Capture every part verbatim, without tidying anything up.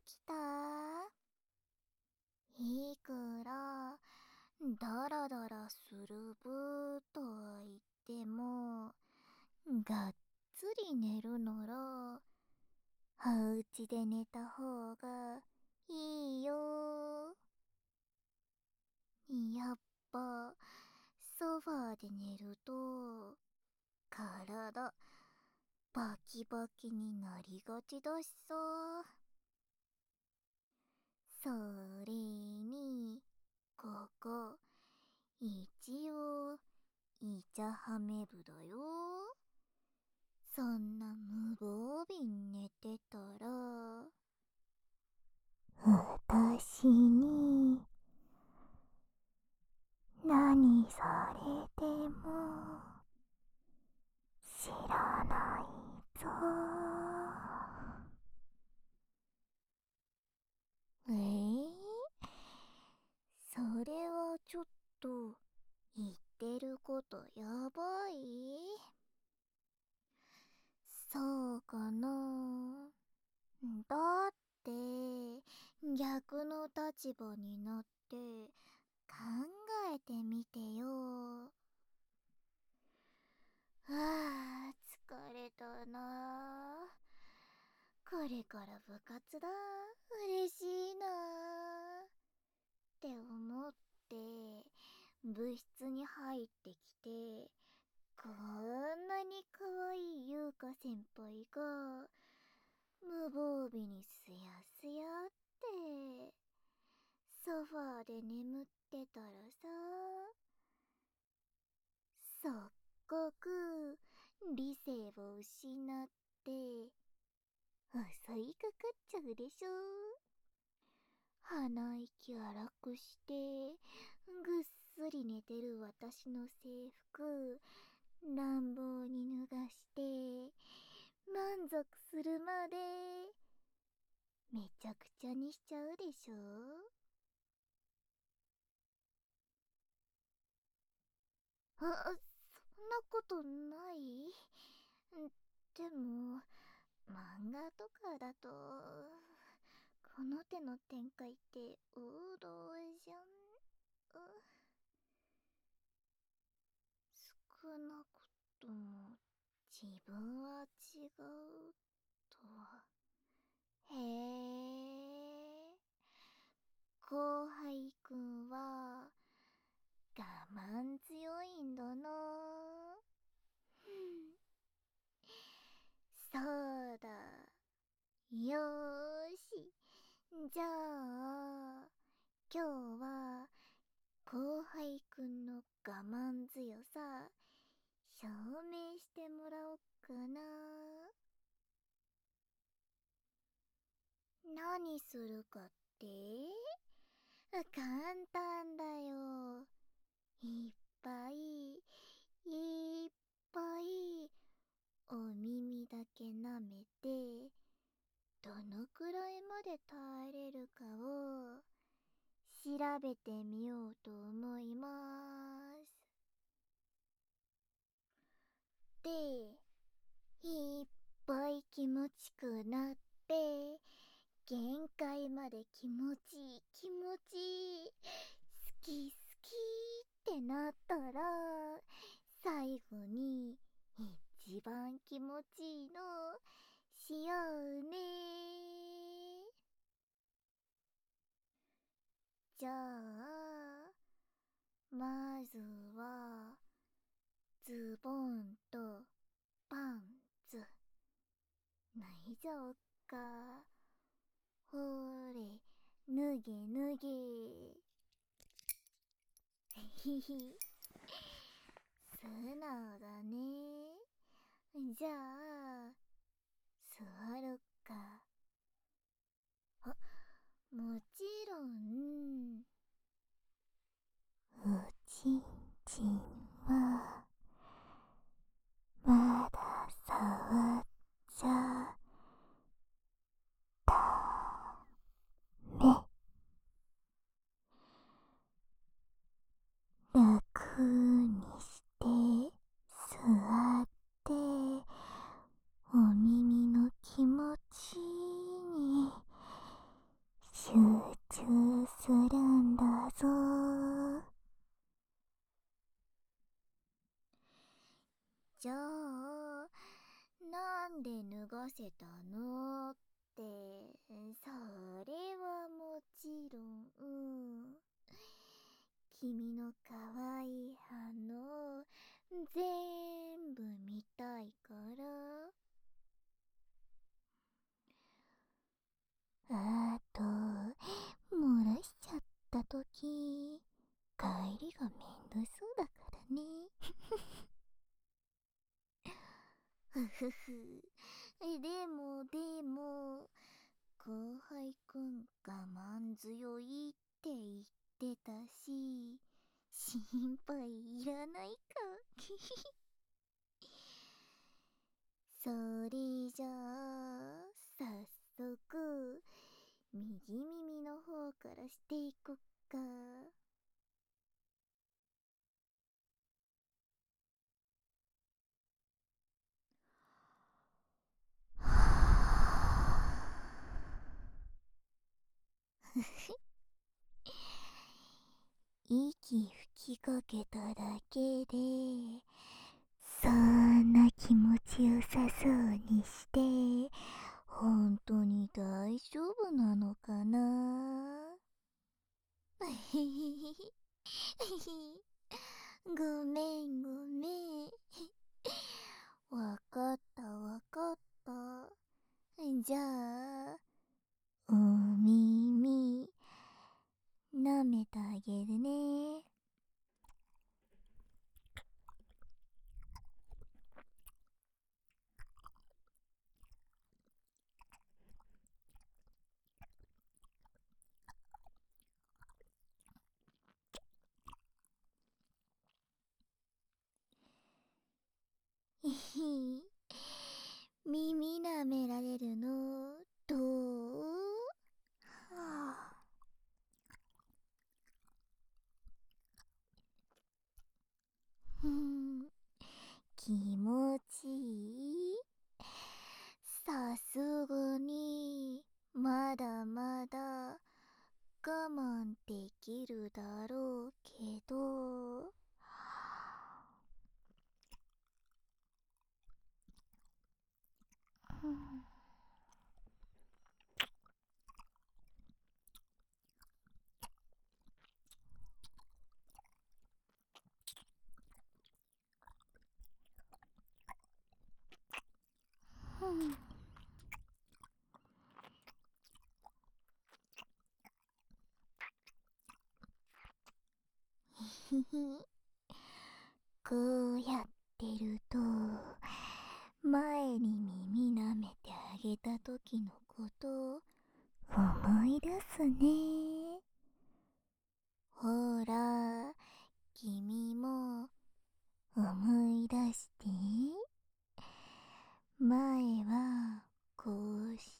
きた？いくらダラダラする部とは言っても、がっつり寝るならおうちで寝た方がいいよ。やっぱソファーで寝ると体バキバキになりがちだしさ。それにここ一応イチャハメ部だよ。そんな無防備に寝てたら私に何されても知らないぞ。えー、それはちょっと言ってることやばい？そうかな。だって逆の立場になって考えてみてよ。はあ、疲れたな。これから部活だ。嬉しいなって思って部室に入ってきて、こんなに可愛い優香先輩が無防備にすやすやってソファーで眠ってたらさ、すっごく理性を失って襲いかかっちゃうでしょ。鼻息荒くしてぐっすり寝てる私の制服乱暴に脱がして満足するまでめちゃくちゃにしちゃうでしょ。あ、そんなことない。でも漫画とかだとこの手の展開って王道じゃん。う少なくとも自分は違うとは。へえ、後輩くんは我慢強いんだな。そうだ。よーし、じゃあ今日は後輩くんの我慢強さ証明してもらおっかな。何するかって？簡単だよ。いっぱいいっぱいお耳だけ舐めて、どのくらいまで耐えれるかを調べてみようと思います。で、いっぱい気持ちくなって限界まで気持ちいい気持ちいい好き好きってなったら、最後に一番気持ちいいのしようね。じゃあまずはズボンとパンツ脱いじゃおっか。ほーれ、脱げ脱げ。ひひ、素直だね。じゃあ座るか。あ、もちろんおちんちんはまだ触っちゃダメ。楽にして座ってお耳の気持ちにれたのって、それはもちろん、うん、君の可愛い反応全部見たいから。あと、漏らしちゃったとき、帰りがめんどそうだからね。ふふふ。でもでも、後輩くん我慢強いって言ってたし、心配いらないか。それじゃあ、早速、右耳の方からしていこっか。息吹きかけただけで、そんな気持ちよさそうにして、本当に大丈夫なのかな。ごめんごめん。わかったわかった。じゃあ、お耳、舐めてあげるね。ひひ、耳舐められるのどう？はあ、ふん、気持ちいい？さすがに、まだまだ我慢できるだろうけど。ふんふんひひ、こうやってると、前に耳舐めてあげた時のこと思い出すね。ほら、君も思い出して。前はこうして、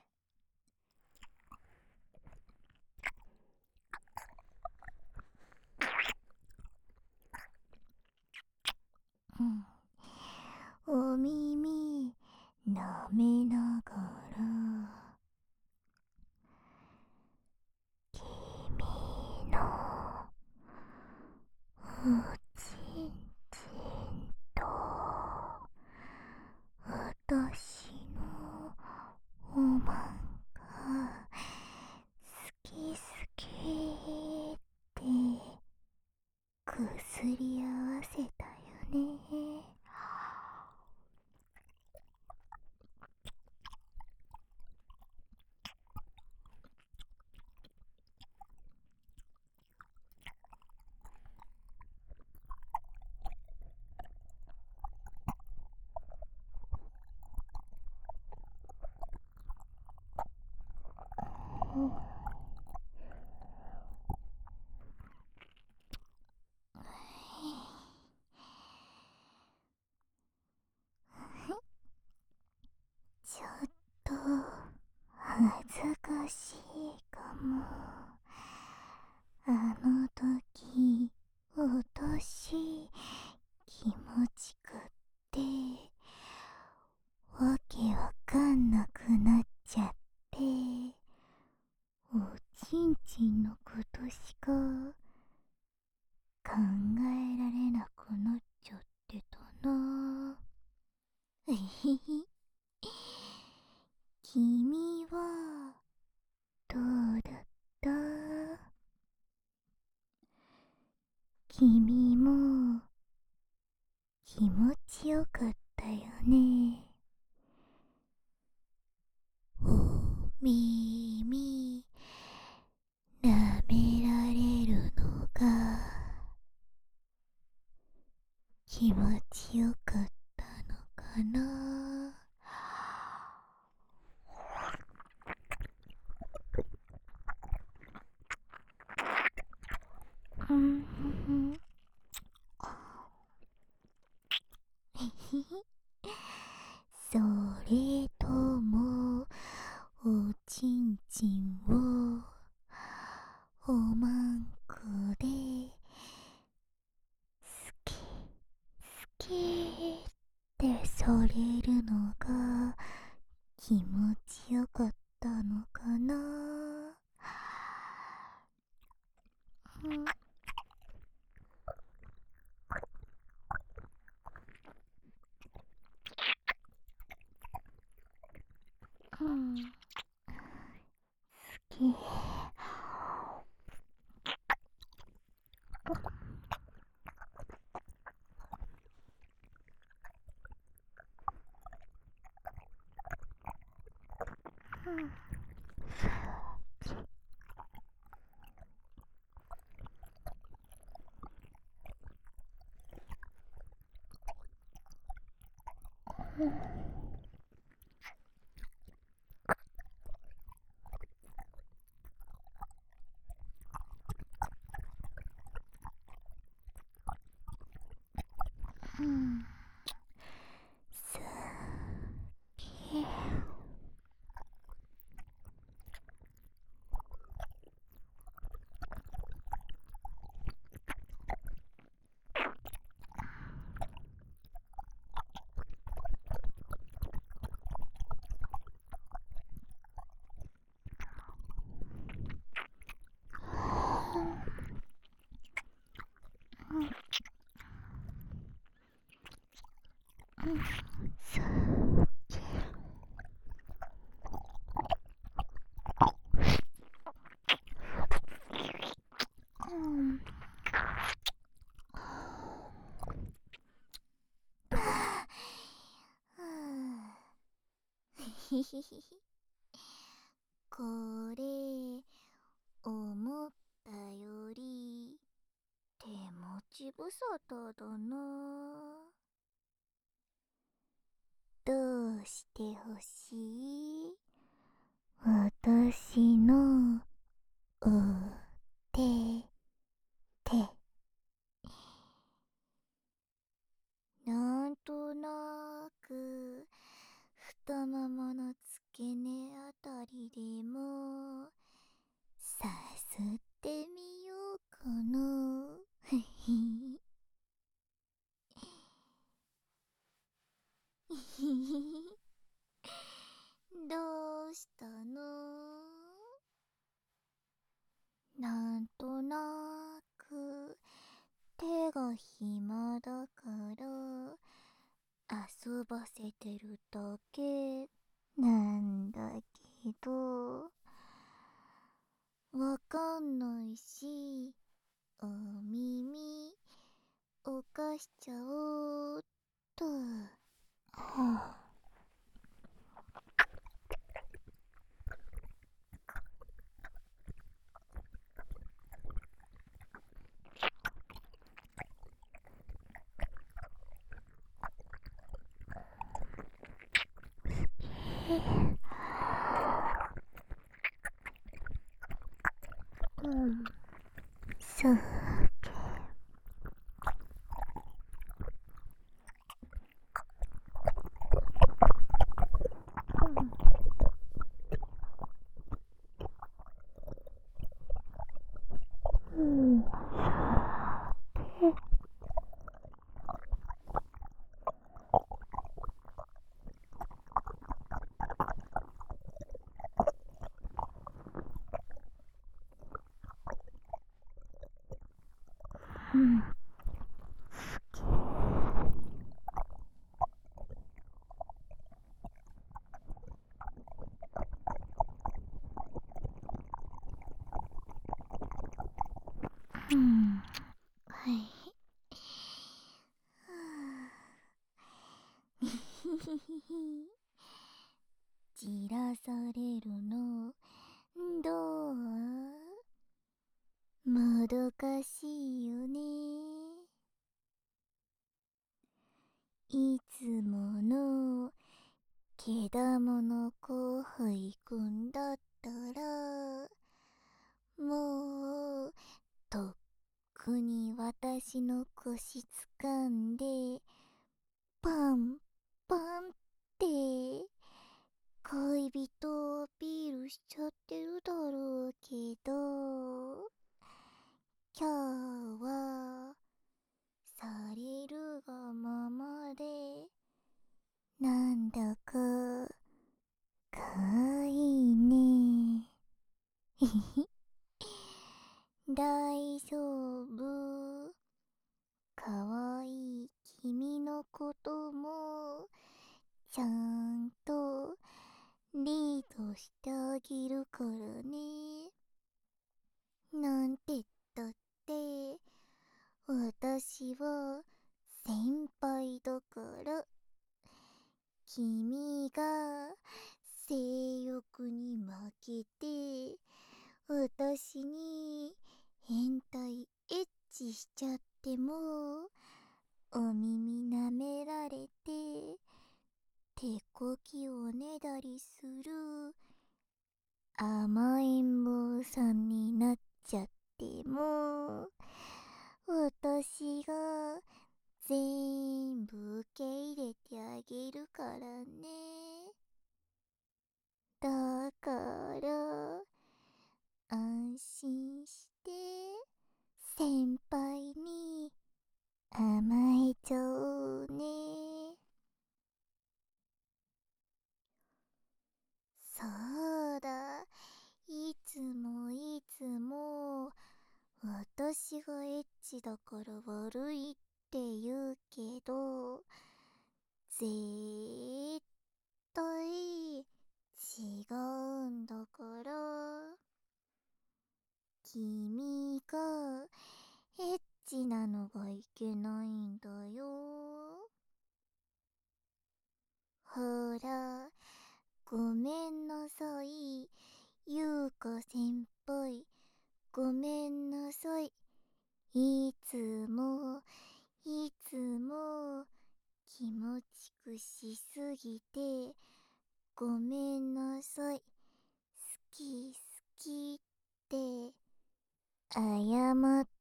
うん、お耳舐めながら、君のおちんちんと私のおまんが好き好きってくすり合わせたよね。うん、ちょっと恥ずかしいかも。あの時、落とし気持ちくってわけわかんなくなっちゃって、おちんちんのことしか考えられなくなっちゃってたな。えへへ。 君も気持ちよかったよね。お耳舐められるのが気持ちよかったのかな。うん。それともおちんちんをおまんこで好き好きってされるのが気持ちよかったのかな。うんうん、好き。うんうん好き。うん、好き。うん。ひひひひ。これ思ったより手持ち無沙汰だな。どうしてほしい？私のお手手。なんとなく太ももの付け根あたりでもさすってみようかな。どうしたの？なんとなく手が暇だから遊ばせてるだけなんだけど、わかんないし、お耳おかしちゃおうっと。はあ、うん、そうけ。うん、うん、うん、うん、はい。 もどかしいよね。いつものけだもの後輩くんだったら、もうとっくに私の腰掴んでパンパンって恋人をアピールしちゃってるだろうけど、今日はされるがままで、なんだかかわいいね。ひひ。大丈夫。かわいい君のこともちゃんとリードしてあげるからね。なんて言ったって私は先輩だから。君が性欲に負けて私に変態エッチしちゃっても、お耳舐められて手こきをねだりする甘えん坊さんになっちゃっても、私が全部受け入れてあげるからね。だから安心して先輩に甘えちゃおうね。そうだ、いつもいつも私がエッチだから悪いって言うけど、絶対違うんだから。君がエッチなのがいけないんだよ。ほら、ごめんなさい、ゆうか先輩。ごめんなさい。いつも、いつも、気持ちくしすぎて、ごめんなさい。好き好きって、謝って。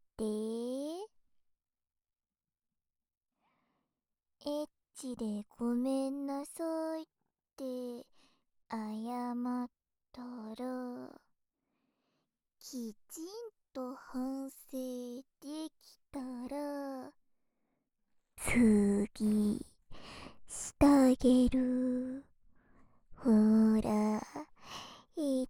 エッチでごめんなさいって謝ったら、きちんと反省できたら、次してあげる。ほら、言って。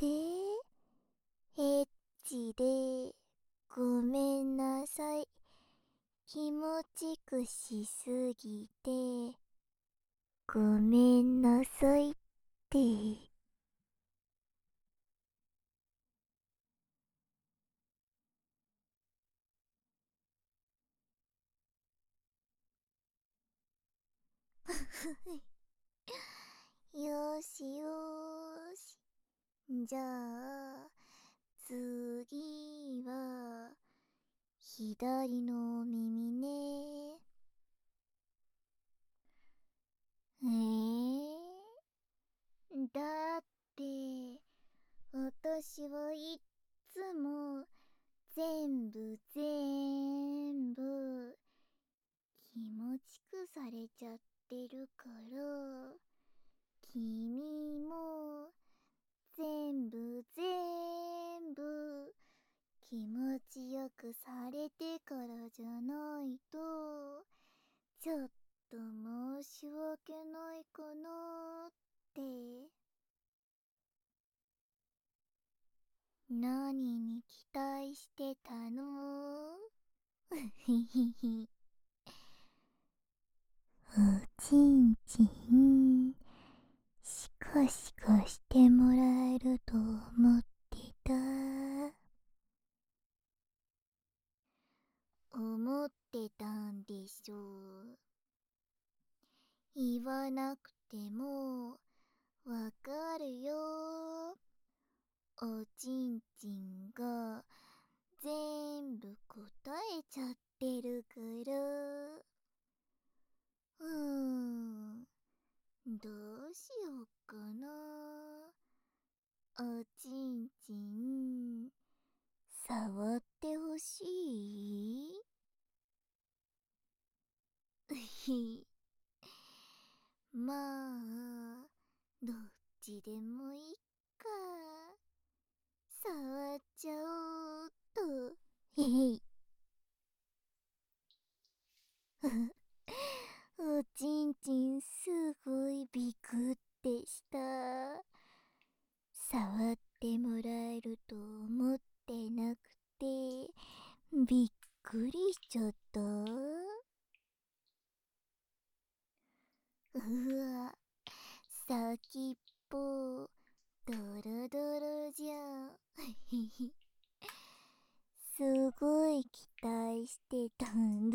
エッチでごめんなさい。気持ちくしすぎてごめんなさいって。よしよーし。じゃあ次は左の耳ね。えー、だって私はいっつも全部全部気持ちくされちゃってるから、君も全部全部気持ちよくされてからじゃないと、ちょっと申し訳ないかなって。何に期待してたの？ひひひ。おちんちん、シカシカしてもらえると思ってた。思ってたんでしょう。言わなくてもわかるよ。おちんちんが全部答えちゃってるから。うーん、どうしようかな。おちんちん、触ってほしい？うひ。まあ、どっちでもいいか。触っちゃおうっと。へへい。おちんちんすごいビクってした。触ってもらえると思ってなくて、びっくりしちゃった。うわ、先っぽ、ドロドロじゃん。すごい期待してたんだ。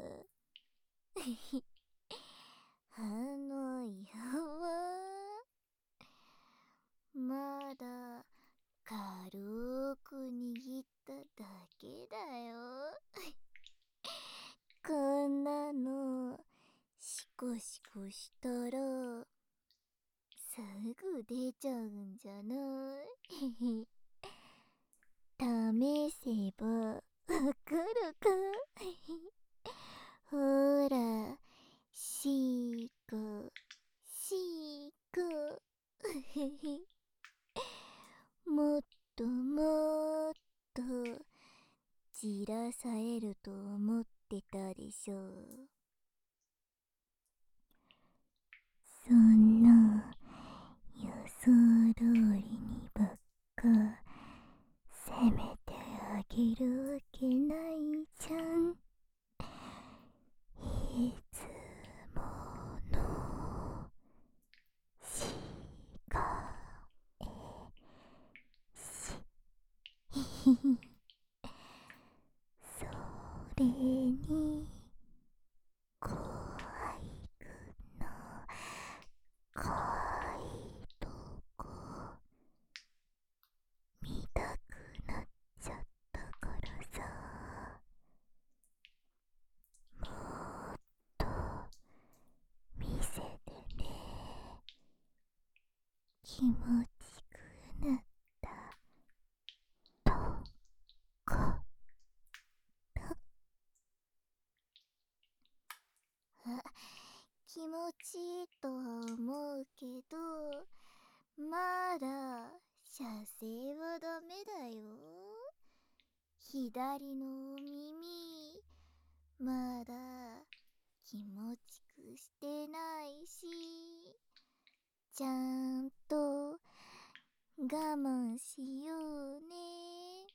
あの矢は、まだ軽く握っただけだよ。こんなの、シコシコしたら、すぐ出ちゃうんじゃない？試せばわかるか？ほら、シコ、シコ。もっともっとじらされると思ってたでしょ。そんな予想通りにばっか責めてあげるわけないじゃん。いつものしかえしそれにこわいくんのかわいいとこ見たくなっちゃったからさ。もっと見せてね。気持ちくなったところ。あ、気持ちいいとは思うけど、まだ射精はダメだよ。左のお耳、まだ気持ちくしてないし、ちゃんと我慢しようね。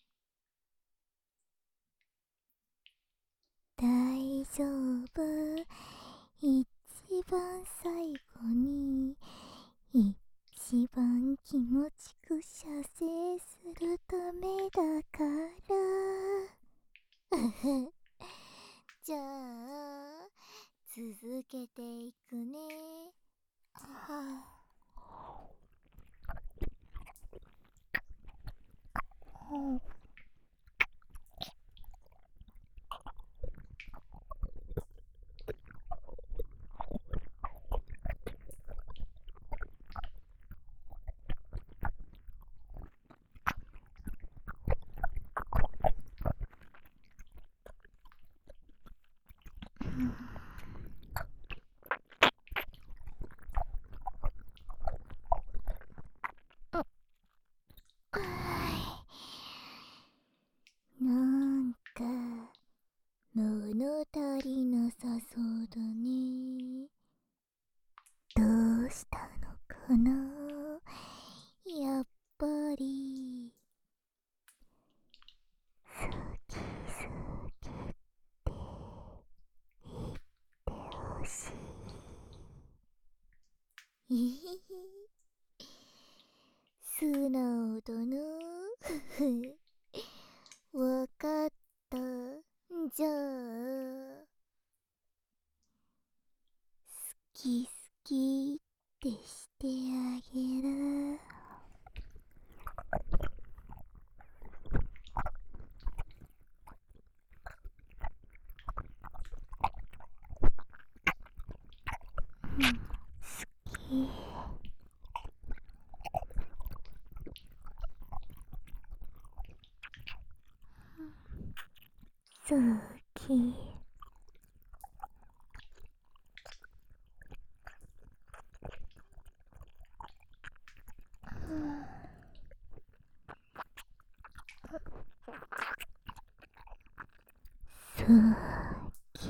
大丈夫。一番最後に一番気持ちく射精するためだから。じゃあ続けていくね。はあ、 好き。好き。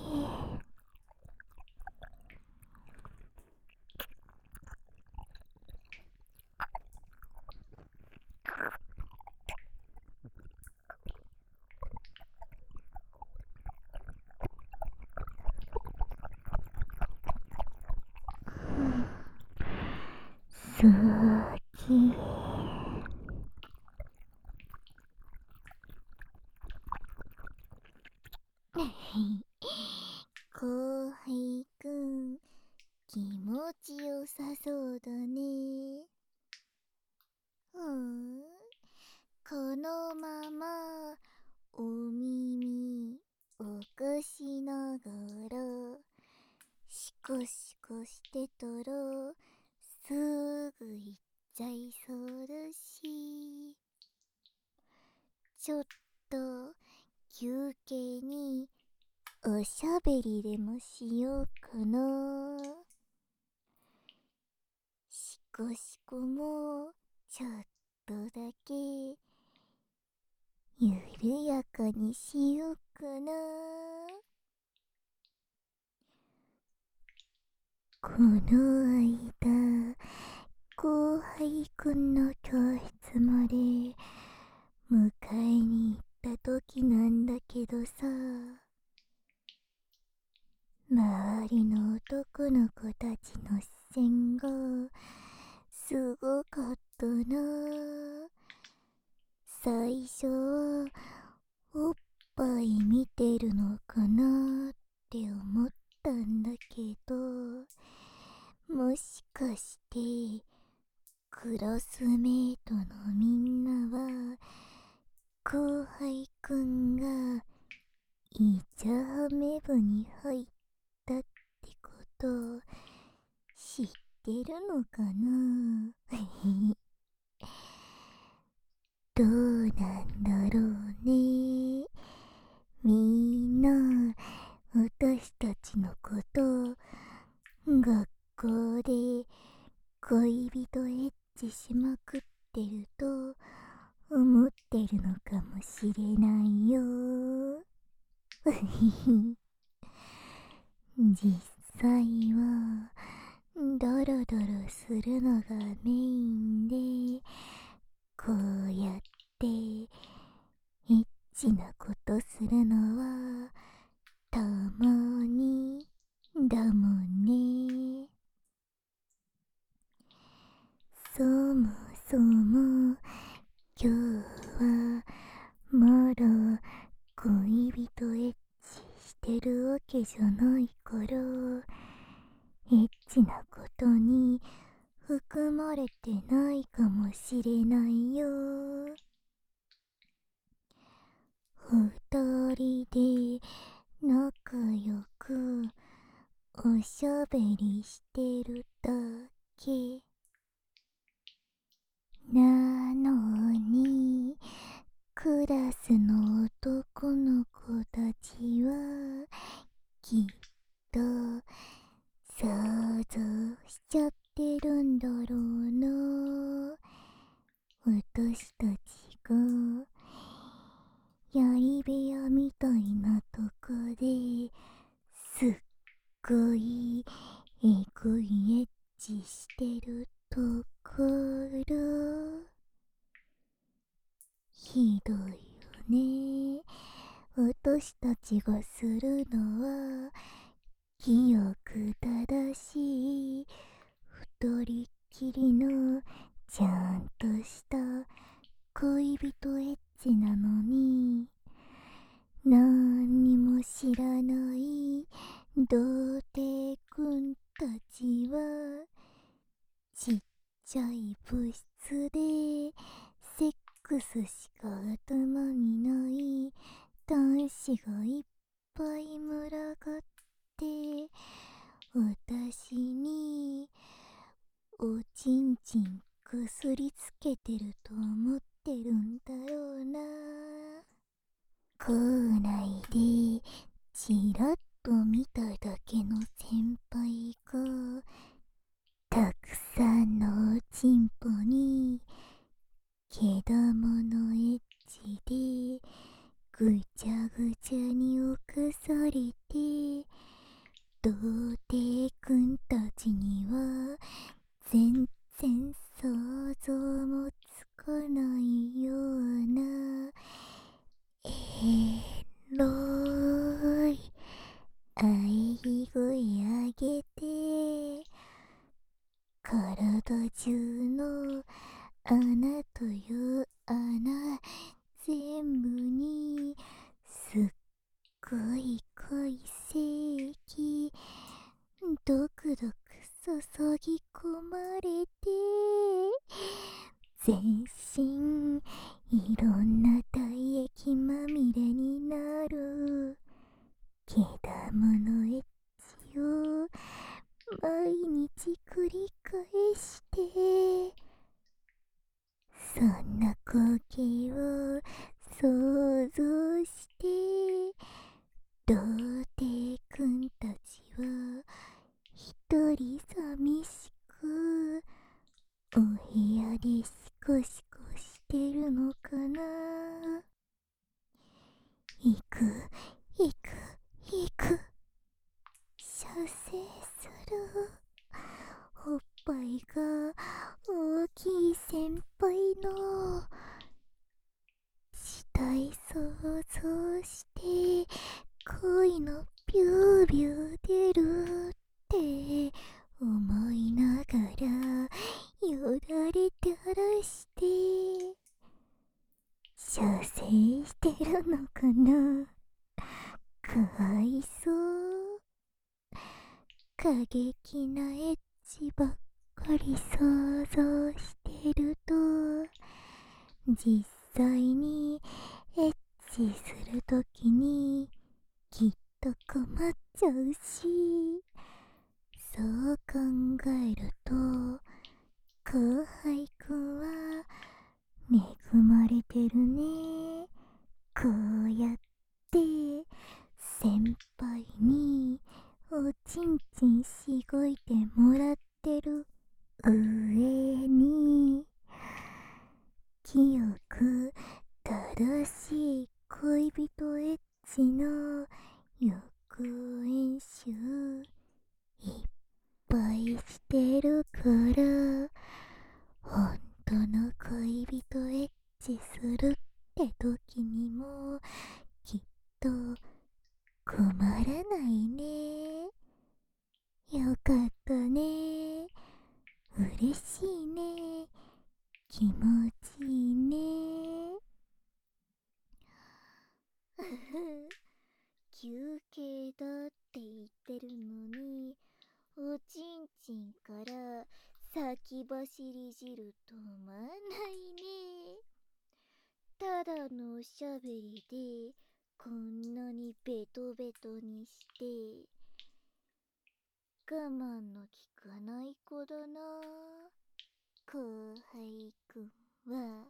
好き。後輩くん、気持ちよさそうだね。うん、このままお耳をかしながらシコシコしてたらすぐ行っちゃいそうだし、ちょっと休憩におしゃべりでもしようかな。シコシコもちょっとだけ緩やかにしようかな。この間後輩くんの教室まで迎えに行った時なんだけどさ、周りの男の子たちの視線がすごかったな。最初はおっぱい見てるのかなって思ったんだけど、もしかしてクラスメートのみんなは後輩くんがイチャハメ部に入ったってこと知ってるのかな。どうなんだろうね。みんな私たちのこと学校で恋人エッチしまくってると思ってるのかもしれないよ。実際はドロドロするのがメインで、こうやってエッチなことするのはたまにだもんね。そもそも今日はまだ恋人エッチしてるわけじゃないから、エッチなことに含まれてないかもしれないよ。二人で仲良くおしゃべりしてるだけなのに、クラスの男の子たちはきっと想像しちゃってるんだろうな。私たちがやり部屋みたいなとこですっごいエグいエッチしてるところ、ひどいよね。私たちがするのは清く正しい二人きりのちゃんとした恋人エッチなのに、なんにも知らない童貞くんたちはちっちゃい部室でセックスしか頭にない男子がいっぱい群がって私におちんちんくすりつけてると思ってるんだろうな。 校内でちらっと見ただけの先輩がたくさんのチンポに毛玉のエッジでぐちゃぐちゃに侵されて、童貞くんたちには全然想像もつかないようなエロい喘ぎ声上げて、体中の穴という穴全部にすっごい濃い精液ドクドク注ぎ込まれて、全身いろんな体液まみれになる毛玉のエッジを毎日繰り返して、そんな光景を想像して、童貞くんたちは一人寂しくお部屋でシコシコしてるのかな。行く行く行く、射精する。おっぱいが大きい先輩の死体想像して恋のビュービュー出るって思いながらよだれ垂らして射精してるのかな。かわいそう。過激なエッチばっかり想像してると、実際にエッチするときにきっと困っちゃうし、そう考えると後輩くんは恵まれてるね。こうやって先輩におちんちんしごいてもらってる上に、清く正しい恋人エッチの予行演習いっぱいしてるから、本当の恋人エッチするって時にもきっと困らないね。よかったね。嬉しいね。気持ちいいね。休憩だって言ってるのに、おちんちんから先走り汁止まんないね。ただのおしゃべりでこんなにベトベトにして我慢の効かない子だな、後輩くんは。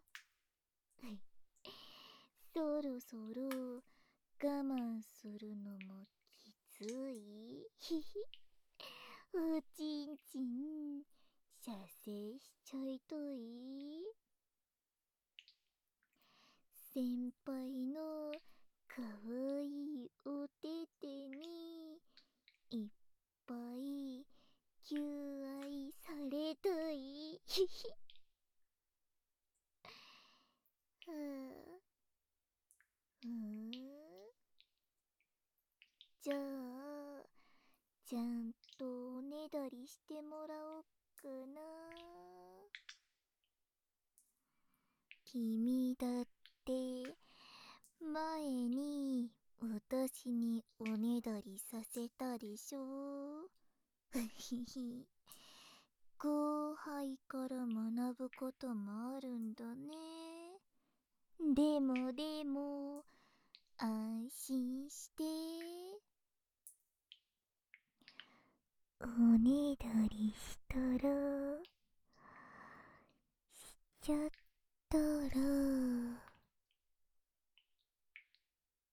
そろそろ我慢するのもきつい。ひひおちんちん射精しちゃいたい。先輩のかわいいお手手にいっぱい求愛されたい。ひひはあ、うーんじゃあちゃんとおねだりしてもらおっかな。君だって前に私におねだりさせたでしょ。ふひひ後輩から学ぶこともあるんだね。でもでも安心して、おねだりしたらしちゃったら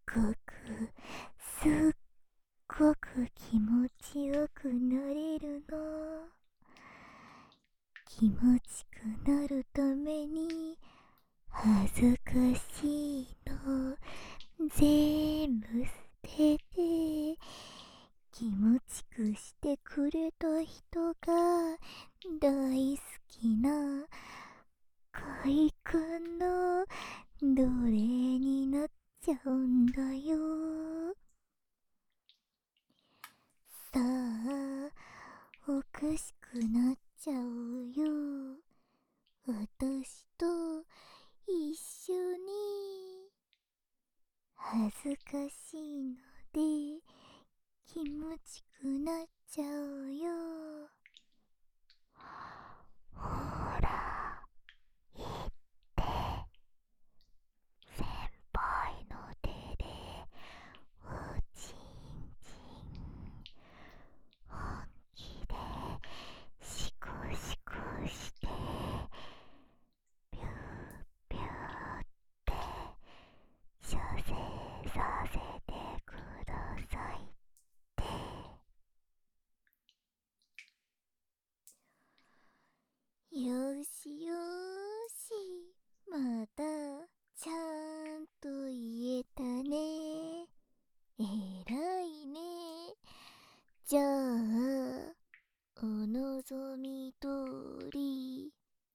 ごくすっごく気持ちよくなれるの。気持ちくなるために恥ずかしいの全部捨てて、気持ちくしてくれた人が大好きな快感の奴隷になっちゃうんだよ。さあ、おかしくなっちゃうよ。私と一緒に。恥ずかしいので気持ちくなっちゃうよ。ほら、言って先輩の手でおちんちん本気でシコシコしてピューピューって射精させてくださいって。よしよし、またちゃんと言えたね。えらいね。じゃあお望み通り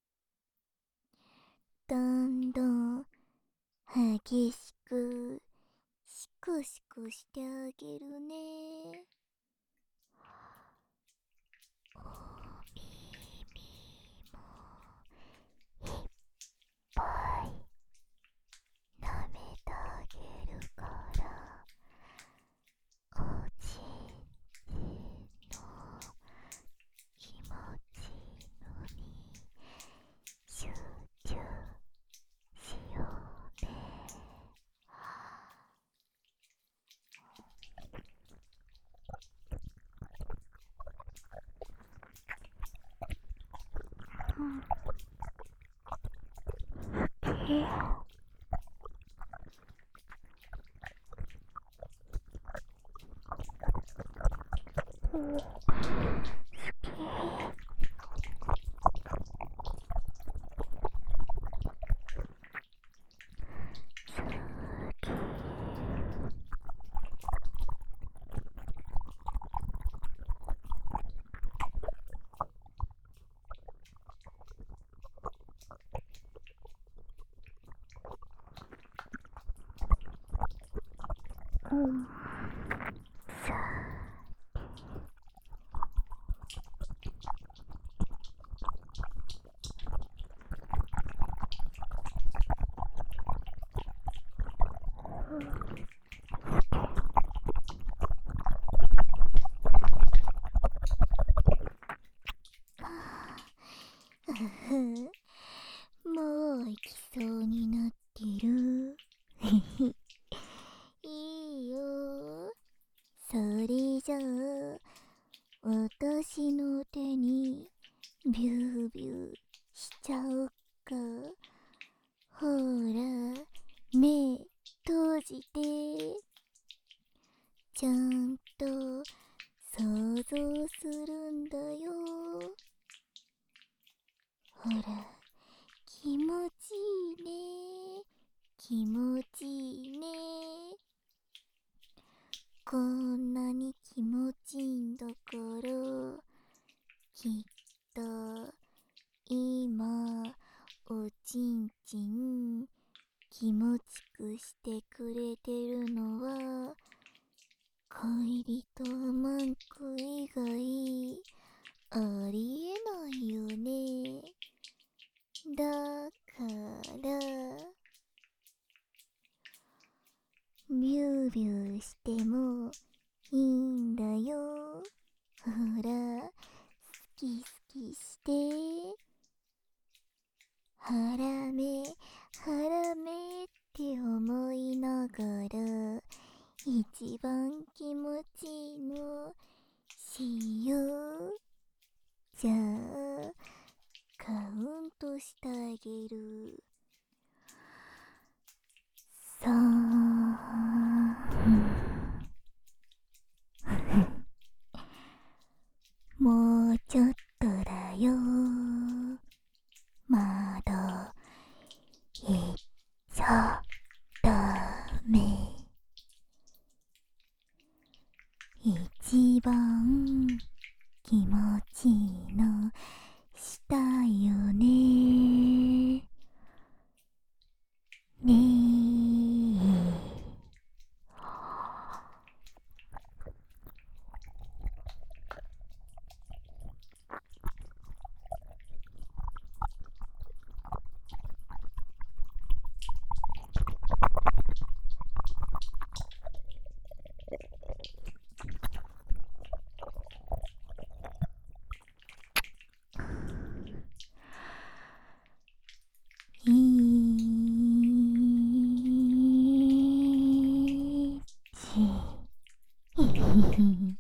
どんどん激しくシコシコしてあげるね。お耳もいっぱい舐めてあげるから、おちんちんの気持ちいいのに集中しようね。うん、好き。うん、好き。うん、さあ、うふ、もう行きそうになってる。いいよ。それじゃあ私の手にビュービューしちゃおっか。ほら、目閉じて。ちゃんと想像するんだよ。ほら、気持ちいいね。気持ちいいね。こんなに気持ちいいんだから、きっと今おちんちん気持ちくしてくれてるのは恋人マンク以外ありえないよね。だからビュービューしてもいいんだよ。ほら、好き好きして。ハラメハラメって思いながら一番気持ちいいのしよう。じゃあカウントしてあげる。さんちょっとだよ。まだ行っちゃダメ。一番気持ちいいのしたよね。ねえ。いち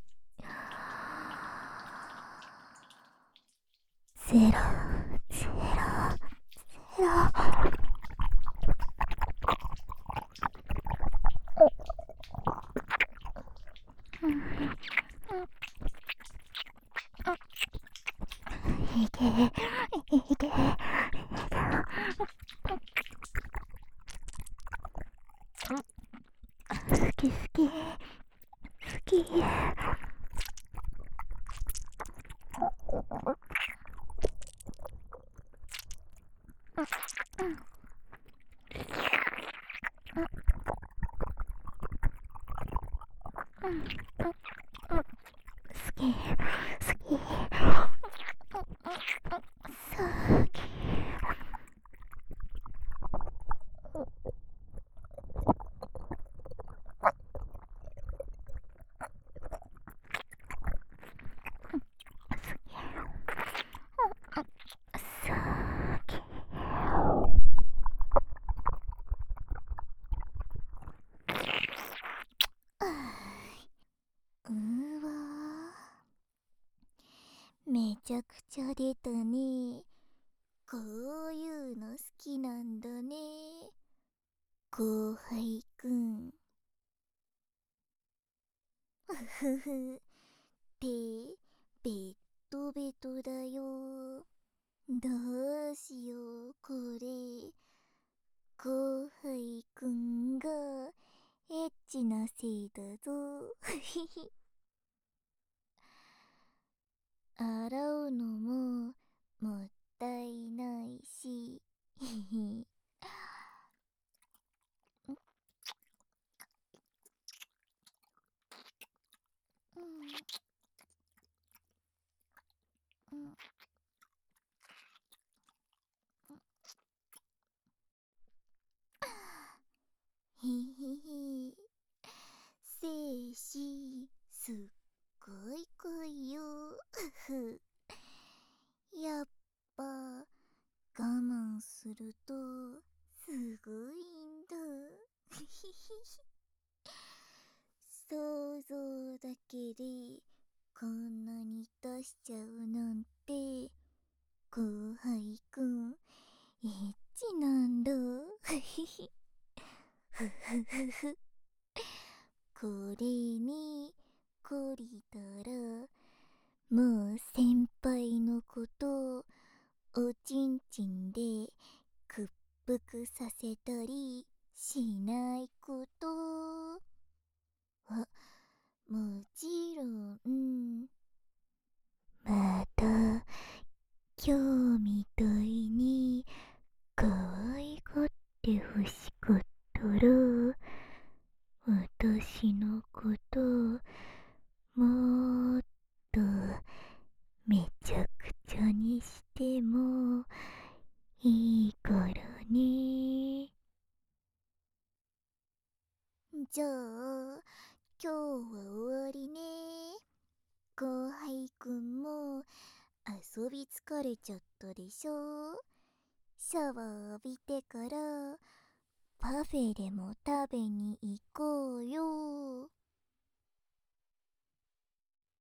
ゼロゼロゼロ。いけいけ。好き好き好き。好き好き。好き。うーわー、めちゃくちゃ出たね。こういうの好きなんだね、後輩くん。ふふふ。手ベッドベトだよ。どうしようこれ。後輩くんがエッチなせいだぞ。ひひ。洗うのももったいないし。ひひ。うんうん。ひひひ。精子すっごい濃いよ。ふふ。やっぱ我慢するとすごいんだ。ひひひ。想像だけでこんなに出しちゃうなんて、後輩くんエッチなんだ。ふひひ。ふふふふ。これに懲りたらもう先輩のことをおちんちんで屈服させたりしないこと。あ、もちろん。また今日みたいに可愛がってほしかったら、私のこともっとめちゃくちゃにしてもいいからね。じゃあ今日は終わりね。後輩くんも遊び疲れちゃったでしょ。シャワー浴びてからパフェでも食べに行こうよ。